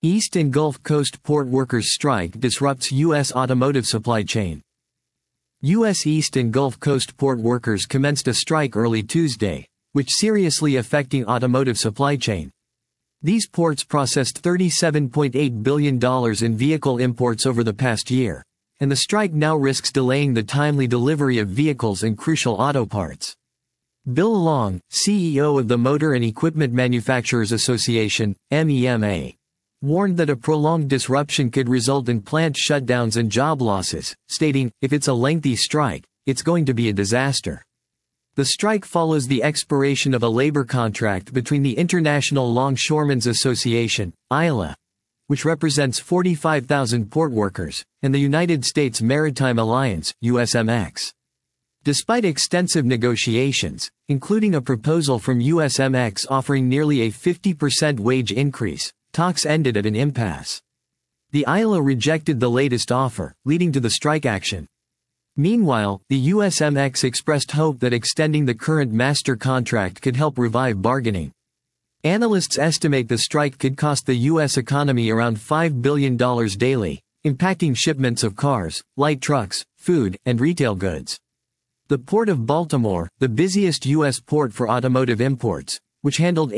East and Gulf Coast port workers' strike disrupts U.S. automotive supply chain. U.S. East and Gulf Coast port workers commenced a strike early Tuesday, which seriously affecting automotive supply chain. These ports processed $37.8 billion in vehicle imports over the past year, and the strike now risks delaying the timely delivery of vehicles and crucial auto parts. Bill Long, CEO of the Motor and Equipment Manufacturers Association, MEMA, warned that a prolonged disruption could result in plant shutdowns and job losses, stating, "If it's a lengthy strike, it's going to be a disaster." The strike follows the expiration of a labor contract between the International Longshoremen's Association, ILA, which represents 45,000 port workers, and the United States Maritime Alliance, USMX. Despite extensive negotiations, including a proposal from USMX offering nearly a 50% wage increase, talks ended at an impasse. The ILA rejected the latest offer, leading to the strike action. Meanwhile, the USMX expressed hope that extending the current master contract could help revive bargaining. Analysts estimate the strike could cost the U.S. economy around $5 billion daily, impacting shipments of cars, light trucks, food, and retail goods. The Port of Baltimore, the busiest U.S. port for automotive imports, which handled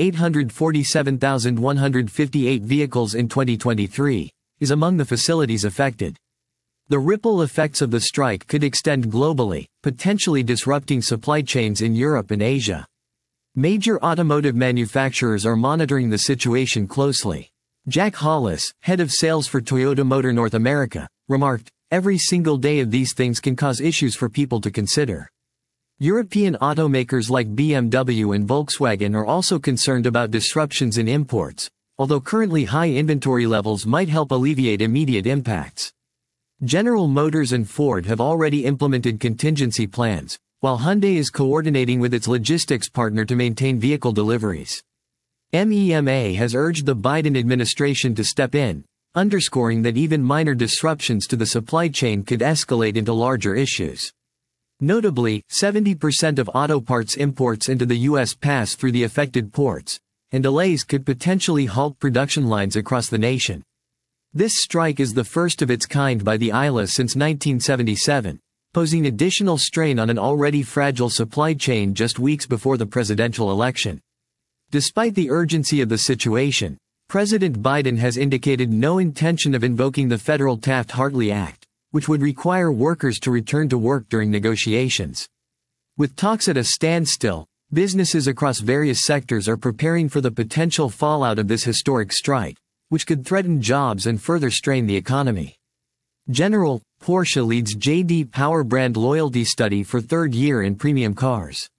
847,158 vehicles in 2023, is among the facilities affected. The ripple effects of the strike could extend globally, potentially disrupting supply chains in Europe and Asia. Major automotive manufacturers are monitoring the situation closely. Jack Hollis, head of sales for Toyota Motor North America, remarked, "Every single day of these things can cause issues for people to consider." European automakers like BMW and Volkswagen are also concerned about disruptions in imports, although currently high inventory levels might help alleviate immediate impacts. General Motors and Ford have already implemented contingency plans, while Hyundai is coordinating with its logistics partner to maintain vehicle deliveries. MEMA has urged the Biden administration to step in, underscoring that even minor disruptions to the supply chain could escalate into larger issues. Notably, 70% of auto parts imports into the U.S. pass through the affected ports, and delays could potentially halt production lines across the nation. This strike is the first of its kind by the ILA since 1977, posing additional strain on an already fragile supply chain just weeks before the presidential election. Despite the urgency of the situation, President Biden has indicated no intention of invoking the federal Taft-Hartley Act, which would require workers to return to work during negotiations. With talks at a standstill, businesses across various sectors are preparing for the potential fallout of this historic strike, which could threaten jobs and further strain the economy. Porsche leads J.D. Power brand loyalty study for third year in premium cars.